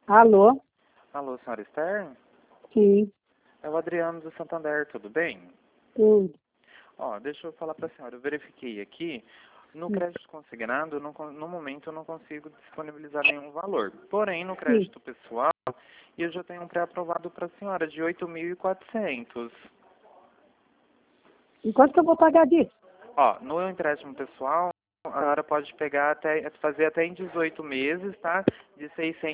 Alô? Alô, senhora Esther? Sim, É o Adriano do Santander, tudo bem? tudo. Ó, deixa eu falar para a senhora, eu verifiquei aqui, no crédito consignado, no momento eu não consigo disponibilizar nenhum valor. Porém, no Sim. crédito pessoal, eu já tenho um pré-aprovado para a senhora de 8.400. E quanto que eu vou pagar disso? Ó, no empréstimo pessoal, a senhora pode pegar fazer até em 18 meses, tá? De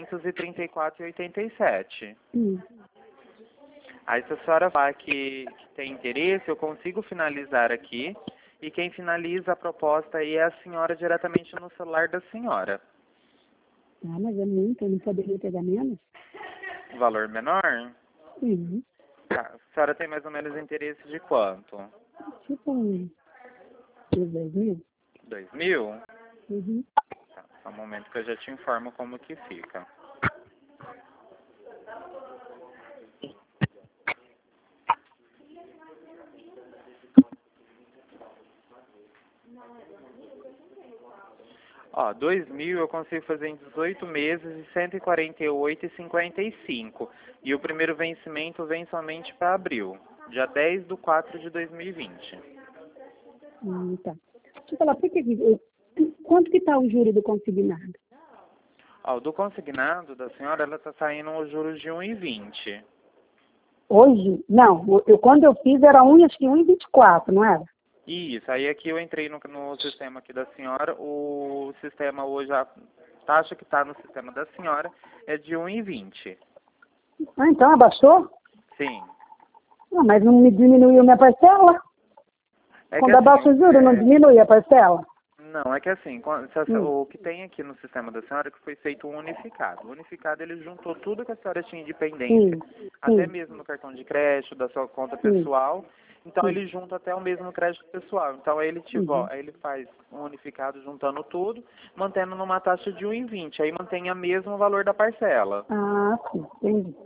634,87. Hum. Aí se a senhora falar que tem interesse, eu consigo finalizar aqui. E quem finaliza a proposta aí é a senhora diretamente no celular da senhora. Ah, mas é muito, eu não poderia pegar menos? Valor menor? Uhum. Tá. A senhora tem mais ou menos interesse de quanto? Tipo uns 2.000? 2.000? Uhum. Tá. Só um momento que eu já te informo como que fica. Ó, 2.000 eu consigo fazer em 18 meses de 148,55. E o primeiro vencimento vem somente para abril, dia 10/4/2020. Tá. Deixa eu falar, quanto que tá o juro do consignado? Ó, do consignado da senhora, ela está saindo os juros de 1,20. Hoje? Não, quando eu fiz era acho que 1,24, não era? Isso, aí aqui eu entrei no sistema aqui da senhora, o sistema hoje, a taxa que está no sistema da senhora é de 1,20. Ah, então abaixou? Sim. Ah, mas não me diminuiu minha parcela? É que Quando abaixa o assim, juro, não diminui a parcela? não, é que assim, o que tem aqui no sistema da senhora é que foi feito um unificado. O unificado, ele juntou tudo que a senhora tinha de pendência, até Sim, mesmo no cartão de crédito, da sua conta sim, pessoal. Então, sim. ele junta até o mesmo crédito pessoal. Então, aí Uhum. aí ele faz um unificado juntando tudo, mantendo numa taxa de 1,20. Aí mantém o mesmo valor da parcela, Ah, sim, entendi.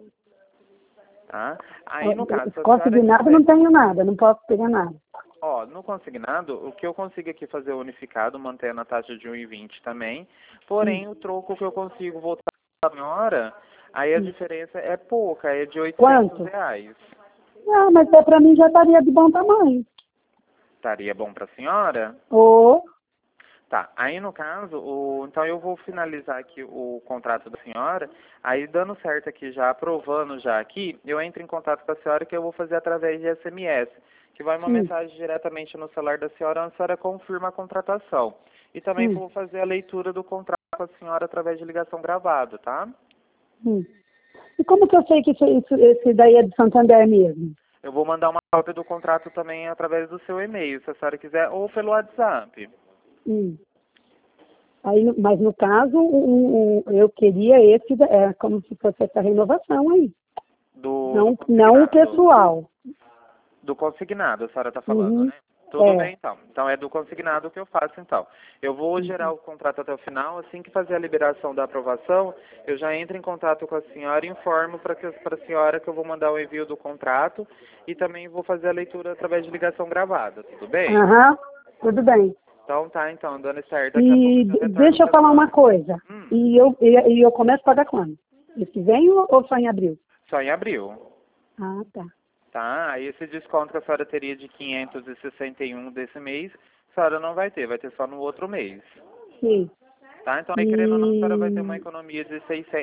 tá? Aí, no caso, se a senhora Consignado quiser... não tenho nada, não posso pegar nada. Ó, no consignado, o que eu consigo aqui fazer unificado, mantendo a taxa de 1,20 também. Hum, Porém, o troco que eu consigo voltar a senhora, aí a hum. diferença é pouca, é de 800 Quanto? reais. Ah, mas pra mim já estaria de bom tamanho. Estaria bom para a senhora? Ou, Tá, aí no caso, então eu vou finalizar aqui o contrato da senhora, aí dando certo aqui já, aprovando já aqui, eu entro em contato com a senhora que eu vou fazer através de SMS, que vai uma hum, mensagem diretamente no celular da senhora, onde a senhora confirma a contratação. E também hum, vou fazer a leitura do contrato com a senhora através de ligação gravada, tá? hum. E como que eu sei que esse daí é de Santander mesmo? Eu vou mandar uma cópia do contrato também através do seu e-mail, se a senhora quiser, ou pelo WhatsApp. Hum. Aí, mas no caso, eu queria como se fosse essa renovação aí. Do Não o consignado. pessoal. Do consignado, a senhora está falando, Uhum. né? Tudo É. bem, então. Então é do consignado que eu faço, então. Eu vou gerar Uhum. o contrato até o final. Assim que fazer a liberação da aprovação, eu já entro em contato com a senhora e informo para a senhora que eu vou mandar o envio do contrato e também vou fazer a leitura através de ligação gravada, tudo bem? Aham, tudo bem. Então tá, então, dona Esther, daqui a pouco E eu retorno deixa eu para a falar uma senhora. coisa. Hum, E eu começo a pagar quando? Mês que vem ou só em abril? só em abril. Ah, tá. Tá? Aí esse desconto que a senhora teria de 561 desse mês, a senhora não vai ter só no outro mês. Sim. Tá? Então, aí, querendo ou não, a senhora vai ter uma E economia de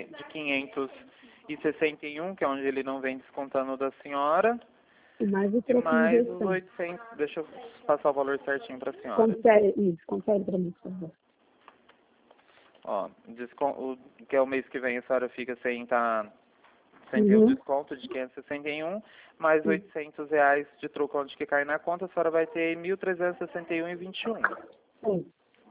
561, que é onde ele não vem descontando da senhora, mais o e troquinho mais os restante. 800. Deixa eu passar o valor certinho para a senhora. Confere para mim, por favor. Ó, que é o mês que vem, a senhora fica sem ter o Uhum. desconto de 561, mais Sim. R$ 800 de troco onde que cai na conta, a senhora vai ter 1.361,21. Sim.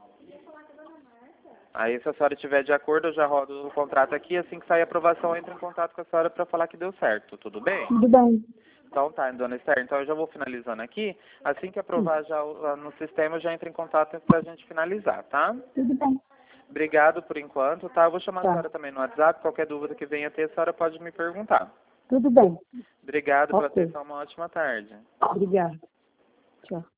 Aí, se a senhora estiver de acordo, eu já rodo o contrato aqui. Assim que sair a aprovação, eu entro em contato com a senhora para falar que deu certo. Tudo bem? Tudo bem. Então tá, dona Esther. Então eu já vou finalizando aqui. Assim que Sim. aprovar já lá no sistema, eu já entro em contato para a gente finalizar, tá? Tudo bem. Obrigado por enquanto, tá? Eu vou chamar a Tá. senhora também no WhatsApp. Qualquer dúvida que venha a ter, a senhora pode me perguntar. Tudo bem. Obrigado pela Ok. atenção. Uma ótima tarde. Obrigada. Tchau.